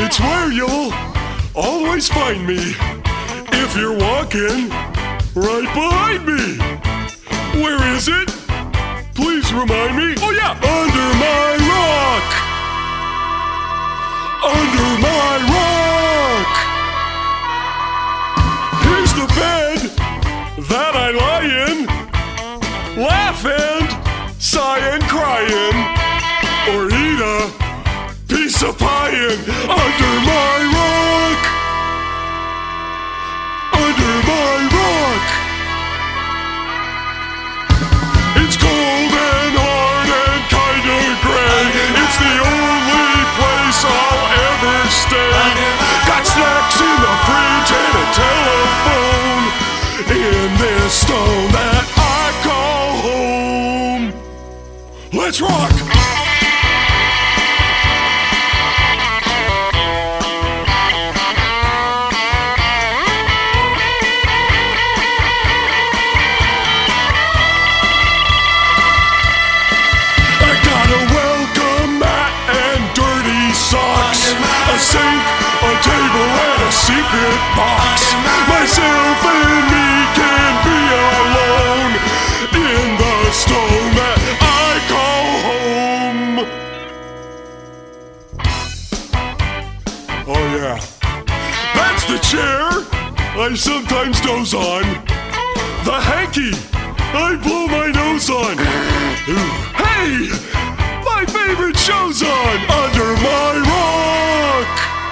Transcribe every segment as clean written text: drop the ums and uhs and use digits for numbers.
It's where you'll always find me if you're walking right behind me. Where is it? Please remind me. Oh yeah, under my rock. Under my rock. Here's the bed that I lie in, laugh and sigh and crying, or eat a piece of pie in. Under my rock. Under my rock. It's cold and hard and kinda gray. It's the only place I'll ever stay. Got snacks in the fridge and a telephone in this stone that I call home. Let's rock! A sink, a table, and a secret box. Myself and me can be alone in the stone that I call home. Oh yeah, that's the chair I sometimes doze on. The hanky I blow my nose on. Hey, my favorite show's on. Under my rock.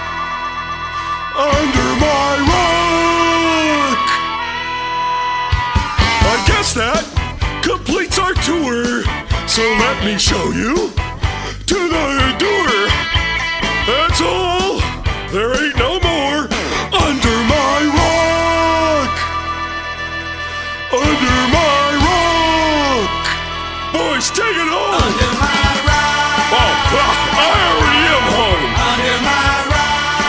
Under my rock. I guess that completes our tour. So let me show you to the door. That's all. There ain't no more. Under my rock. Under my rock. Boys, take it home. Under my rock. Oh, I already am home. Under my rock.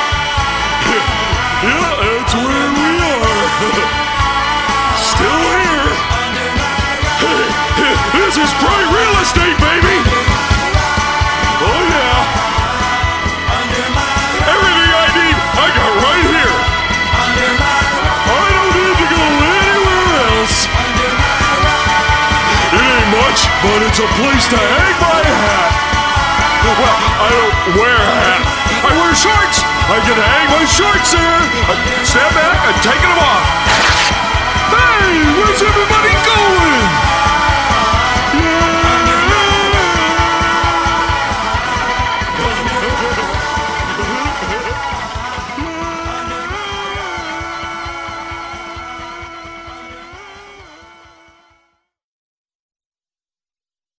Yeah, that's where we are. Still here. Under my rock. Hey, this is prime real estate, baby. Oh yeah. Under my rock. Everything I need, I got right here. Under my rock. I don't need to go anywhere else. Under my rock. It ain't much, but it's a place to hang my hat. Well, I don't wear a hat. I wear shorts. I can hang my shorts there. I stand back, I'm taking them off. Hey, where's everybody